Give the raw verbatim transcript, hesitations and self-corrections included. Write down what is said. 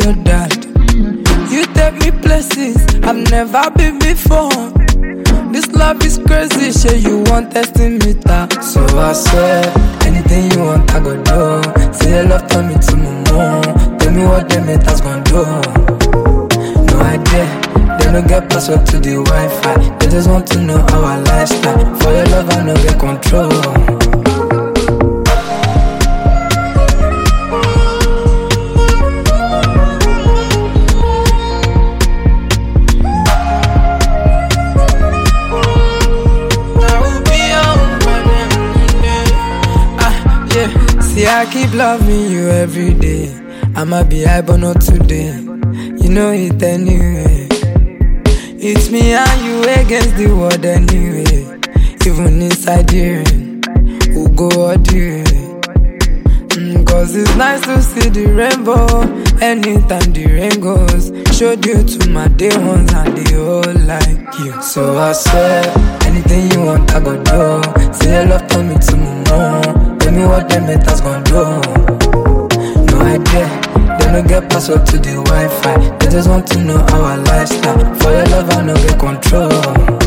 your dad. You take me places I've never been before. This love is crazy, shit, you want testing me that. So I swear, anything you want I go do. Say your love turn me to my moon. Tell me what them haters gon' do. No idea, they don't get password to the Wi-Fi. They just want to know our lifestyle. For your love I no get control. See, I keep loving you every day. I'ma be high but not today. You know it anyway. It's me and you against the world anyway. Even inside the rain, we'll go all the way. mm, Cause it's nice to see the rainbow anytime the rain goes. Showed you to my day ones and they all like you. So I swear, anything you want I go do. Say your love turn me to my moon. Tell me what them haters gon' do. No idea, they don't get password to the Wi-Fi. They just want to know our lifestyle. For your love I no get control.